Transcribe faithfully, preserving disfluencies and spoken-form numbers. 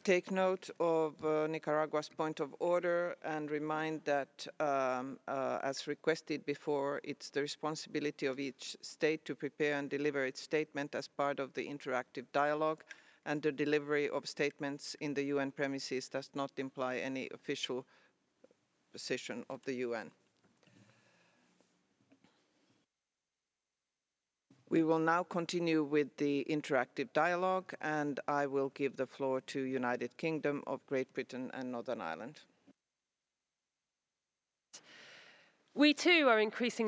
take note of uh, Nicaragua's point of order and remind that, um, uh, as requested before, it's the responsibility of each state to prepare and deliver its statement as part of the interactive dialogue, and the delivery of statements in the U N premises does not imply any official position of the U N. We will now continue with the interactive dialogue, and I will give the floor to United Kingdom of Great Britain and Northern Ireland. We too are increasing